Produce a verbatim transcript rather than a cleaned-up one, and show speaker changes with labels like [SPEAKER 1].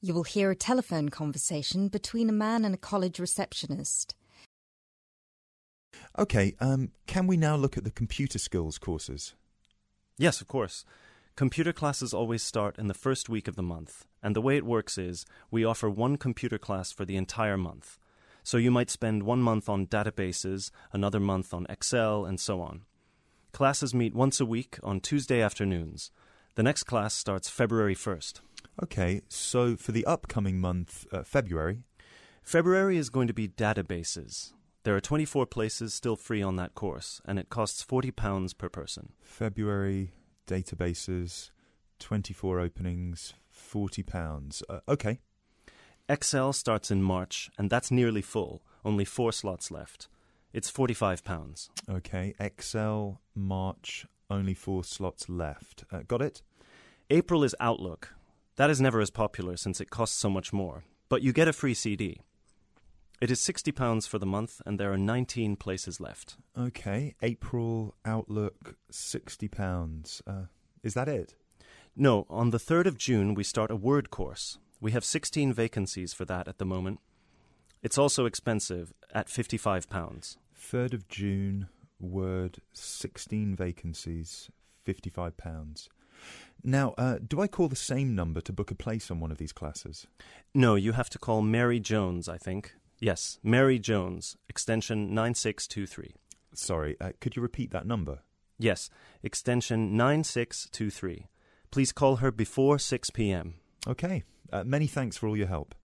[SPEAKER 1] You will hear a telephone conversation between a man and a college receptionist.
[SPEAKER 2] Okay, um, can we now look at the computer skills courses?
[SPEAKER 3] Yes, of course. Computer classes always start in the first week of the month, and the way it works is we offer one computer class for the entire month. So you might spend one month on databases, another month on Excel, and so on. Classes meet once a week on Tuesday afternoons. The next class starts February first.
[SPEAKER 2] Okay, so for the upcoming month, uh, February?
[SPEAKER 3] February is going to be databases. There are twenty-four places still free on that course, and it costs forty pounds per person.
[SPEAKER 2] February, databases, twenty-four openings, forty pounds. Uh, okay.
[SPEAKER 3] Excel starts in March, and that's nearly full, only four slots left. It's forty-five pounds.
[SPEAKER 2] Okay, Excel, March, only four slots left. Uh, got it?
[SPEAKER 3] April is Outlook. That is never as popular since it costs so much more, but you get a free C D. It is sixty pounds for the month, and there are nineteen places left.
[SPEAKER 2] Okay, April, Outlook, sixty pounds. Uh, is that it?
[SPEAKER 3] No, on the third of June we start a Word course. We have sixteen vacancies for that at the moment. It's also expensive, at fifty-five pounds.
[SPEAKER 2] third of June, Word, sixteen vacancies, fifty-five pounds. Now, uh, do I call the same number to book a place on one of these classes?
[SPEAKER 3] No, you have to call Mary Jones, I think. Yes, Mary Jones, extension nine six two three.
[SPEAKER 2] Sorry, uh, could you repeat that number?
[SPEAKER 3] Yes, extension nine six two three. Please call her before six p.m.
[SPEAKER 2] Okay, uh, many thanks for all your help.